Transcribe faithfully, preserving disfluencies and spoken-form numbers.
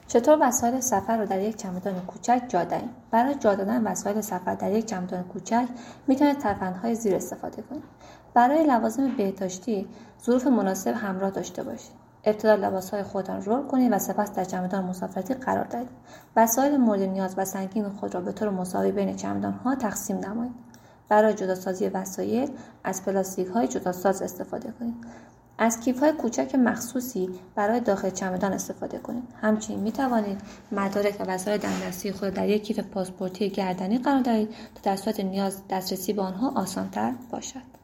چطور وسایل سفر رو در یک چمدان کوچک جا دهیم؟ برای جا دادن وسایل سفر در یک چمدان کوچک میتونید ترفندهای زیر استفاده کنید. برای لوازم بهداشتی ظروف مناسب همراه داشته باشید. ابتدا لباسهای خودتان رول کنید و سپس در چمدان مسافرتی قرار دهید. وسایل مورد نیاز و سنگین خود را به طور مساوی بین چمدانها تقسیم نمایید. برای جداسازی وسایل از پلاستیک‌های جداساز استفاده کنید. از کیف‌های کوچک مخصوصی برای داخل چمدان استفاده کنید. همچنین می توانید مدارک و وسایل دمدستی خود در یک کیف پاسپورتی گردنی قرار دهید تا در صورت نیاز دسترسی به آنها آسان‌تر باشد.